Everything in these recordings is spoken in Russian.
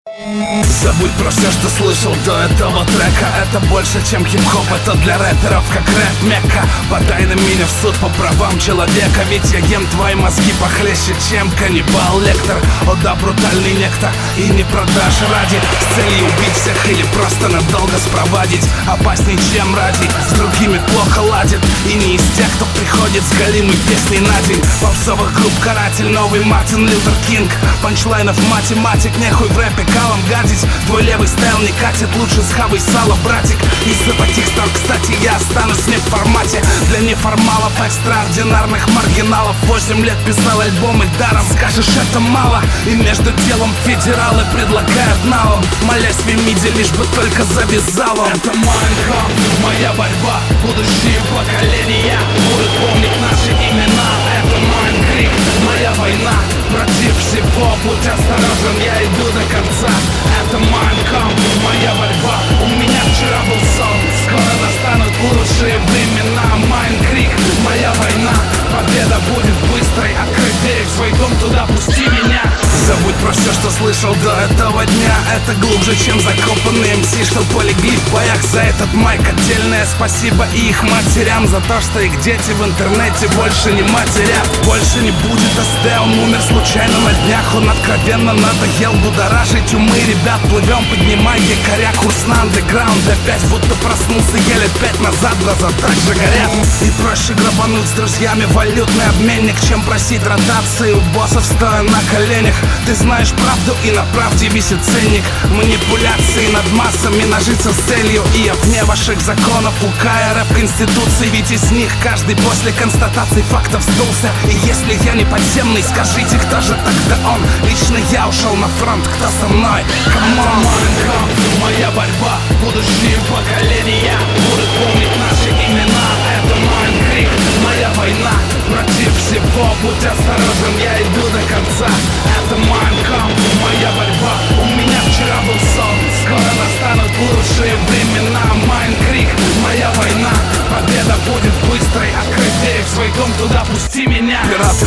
Забудь про все, что слышал до этого трека. Это больше, чем хип-хоп, это для рэперов как рэп Мекка. Подай на меня в суд по правам человека, ведь я ем твои мозги похлеще, чем каннибал Лектор. О да, брутальный некто, и не продашь ради, с целью убить всех или просто надолго спровадить. Опасней, чем ради, с другими плохо ладит. И не из тех, кто приходит с галимой песней на день. Попсовых групп каратель, новый Мартин Лютер Кинг. Панчлайнов математик, нехуй в рэпе калом гадить. Твой левый стайл не катит, лучше схавай сало, братик. Из-за таких стар, кстати, я останусь не в формате. Для неформалов, экстраординарных маргиналов. 8 лет писал альбомы даром, скажешь, это мало. И между делом федералы предлагают налом, молясь в миде, лишь бы только завязало. Это Майнкамп, моя борьба, будущие поколения будут помнить наши имена. Это Майнкрик, моя война против всего, будь осторожен, я иду до конца. Это Майнкамп, моя борьба, у меня вчера был сон, скоро настанут лучшие времена. Майнкрик, моя война, победа будет быстрой. Открой дверь в свой дом, туда пусти меня. Забудь про все, что слышал до этого дня. Это глубже, чем закопанные МС, что полегли в боях. За этот майк отдельное спасибо и их матерям, за то, что их дети в интернете больше не матерят. Больше не будет СД, он умер случайно на днях. Он откровенно надоел будоражить умы ребят. Плывем, поднимай якоря, курс на андеграунд. Опять будто проснулся, я лет 5 назад, глаза так же горят. И проще грабануть с друзьями валютный обменник, чем просить ротации у боссов, стоя на коленях. Ты знаешь правду, и на правде висит ценник. Манипуляции над массами, нажиться с целью. И я вне ваших законов, лукая рэп конституции. Ведь из них каждый после констатации фактов сдулся. И если я не подземный, скажите, кто же тогда он? Лично я ушел на фронт, кто со мной? Камон, Майнкамп, моя борьба, будущие поколения будут помнить наши имена. Это Майнкрик, моя война против всего, будь осторожен, я иду до конца. Это Майнкамп, моя борьба, у меня вчера был сон, скоро настанут лучшие времена. Майнкрик, моя война, победа будет быстрой. Открой дверь в свой дом, туда пусти меня. Пираты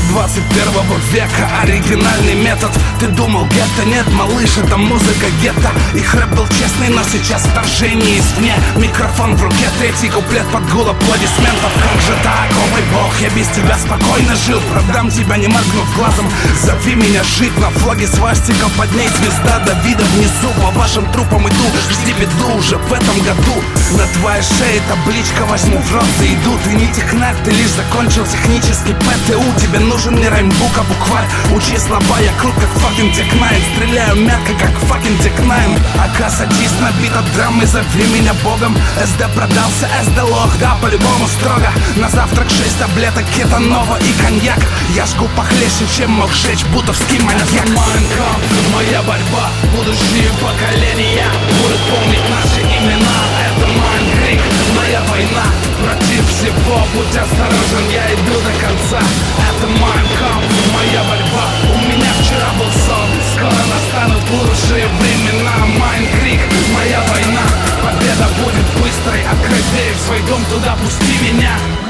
21 века, оригинальный метод. Ты думал гетто? Нет, малыш, это музыка гетто. Их рэп был честный, но сейчас вторжение извне. Микрофон в руке, третий куплет под гул аплодисментов. Как же так, о мой бог, я без тебя спокойно жил. Продам тебя, не моргнув глазом, зови меня жить. На флаге свастика, под ней звезда Давида. Внизу по вашим трупам иду, жди беду уже в этом году. На твоей шее табличка, возьму в рот за еду. Ты не технарь, ты лишь закончил технический ПТУ. Тебе нужен не раймбук, а букварь. Учи слова, я крут как fucking Дек-9. Стреляю мягко, как fucking Дек-9. АК садись на бит от драмы, зови меня богом. СД продался, СД лох, да, по-любому строго. На завтрак 6 таблеток кетанова и коньяк. Я жгу похлеще, чем мог жечь бутовский маньяк. Майнкамп, моя борьба, будущие поколения будут помнить наши имена. Это Майнкрик, моя война против всего, будь осторожен, я иду до конца. Это Майнкамп, моя борьба, у меня вчера был сон, скоро настанут лучшие времена. Майнкрик, моя война, победа будет быстрой. Открой дверь в свой дом, туда пусти меня.